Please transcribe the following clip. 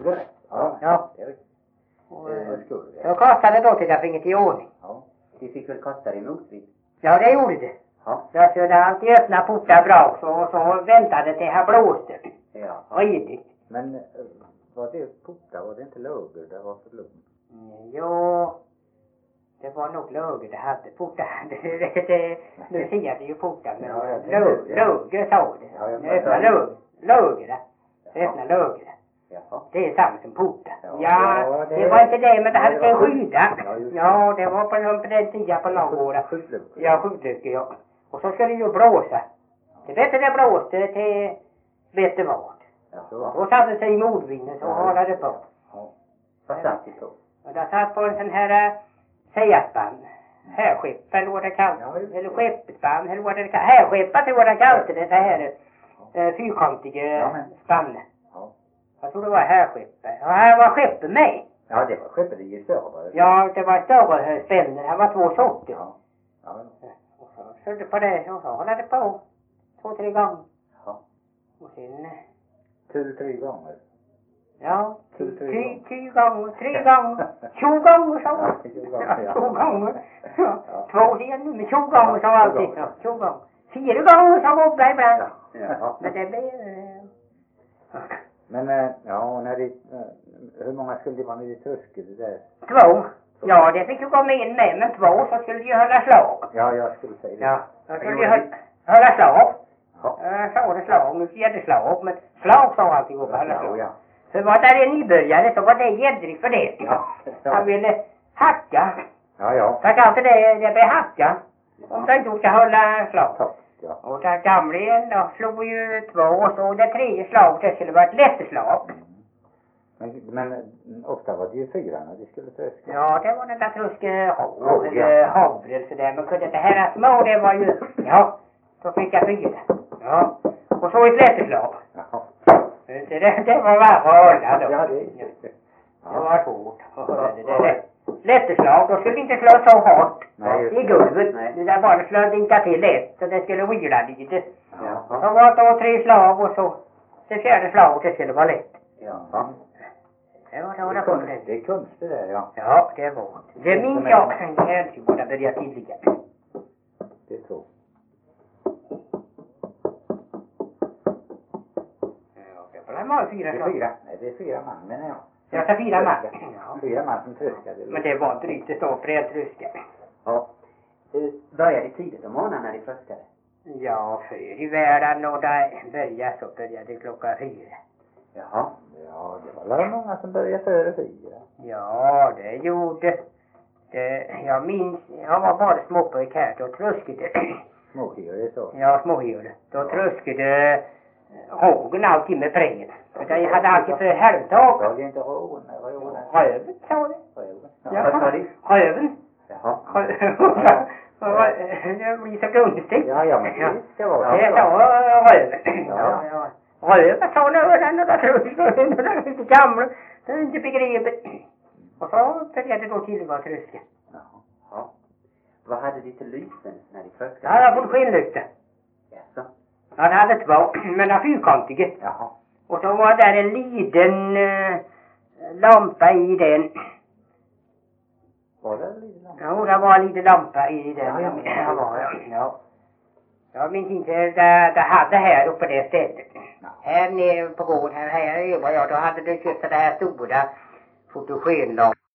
det? Ja. Det Så kastade då till jag fick det i ordning. Ja. De fick väl kasta det i motvind? Ja, det gjorde det. Ja. Jag skulle alltid öppna portar bra så väntade det här blåste. Ja. Redigt. Men var det portar? Var det inte lågor? Det var för lugnt. Jo, det var nog lågor det hade portar. Nu ser jag det ju portar. Men lågor sa det. Öppna lågor. Öppna lågor. Jaha. Det är samma som portar. Ja, det var inte det, men det hade en skydda. Ja, det var på den tiden på långgården. Ja, skydlöke, ja. Och så skulle det ju blåsa. Det bättre det blåste till bättre vart. Då satte det sig i mordvinden så hållade det på. Ja. Vad satt det på? Och där satt på en sån här sägaspann. Härskepp eller vad det kallas. Eller skeppspann eller vad det kallas. Härskeppat eller vad det kallas. Det här fyrkantiga spann. Jag tror det var härskeppet. Och här var skeppet med. Ja, det var skeppet i större. Ja, det var större spänner. Det var 2 sorter. Ja. Och så körde på det och så hållade det på 2-3 gånger. Ja. Och sen... 3 gånger. Ja, 10 gånger, 3 gånger, 20 gånger så. 20 gånger. 2 igen, men 20 gånger så alltid. 20 gånger. 4 gånger så wobblar ibland. Men det blev... Men när det, hur många skulle det vara när det tröskade där? 2. Ja, det fick ju komma in med, men 2 så skulle de ju hålla slag. Ja, jag skulle säga det. Ja, då skulle de hålla slag. Så det slag, nu ser det slag, men slag sa alltihop alla slag. Ja. För var där en nybörjare så var det jädrigt för det. Ja. Han ville hacka. Ja. Så att alltid det blev hacka. Om det inte ska hålla slag. Ja. Och där gamlingen då slog ju 2 och så det 3 slag det skulle vara ett lätteslag. Men ofta var det ju 4 när det skulle tröska. Ja, det var den där havre så där. Men kunde det här små det var ju, ja, då fick jag 4. Ja, och så ett lätteslag. Jaha. Det var bara att hålla då. Ja, det var svårt. Lätteslag, då skulle inte slå så hårt i gulvet. Det där bara slå dinka till lätt så det skulle vila lite. Ja. Så var det 3 slag och så det 4:e slaget det skulle vara lätt. Ja. Det var Det är konst det där, ja. Ja, det var det. Det minns jag också en hänsyn på det började tidigare. Det är så. Ja, det var 4 slag. Nej, det är 4 man, menar jag. Jag tar 4 man. Ja. 4 man som tröskade. Men det var inte riktigt så för det tröska. Ja. Började tidigt om morgonen när de tröskade? Ja, för i världen och där började så började klockan 4. Jaha. Ja, det var många som började före 4. Ja, det gjorde det. Jag minns, jag var bara småpojk här, då tröskade Småhyre så. Ja, småhyre. Då tröskade rågen alltid med prängen. För jag hade alltid för helvtag. Det var inte rågen. Röven, sa det. Ja, vad sa du? Röven. Jaha. Det blir så gunstigt. Ja, men det ska vara. Det var röven. Ja. Röven sa den och där tröskade och där är lite gamla. Det är inte begripet. Och så började det då till var tröskeln. Ja. Vad hade de till lysen när de tröskade? Ja, jag fått skenlykta. Jaså? Han hade 2, men han fyrkantiga. Jaha. Och så var där en liten lampa i den. Var det en liten lampa? Ja, det var en liten lampa i den. Ja. Jag minns inte, det hade här uppe det stället. Här nere på gården, här var jag, då hade du köpt det här stora fotogenlampan.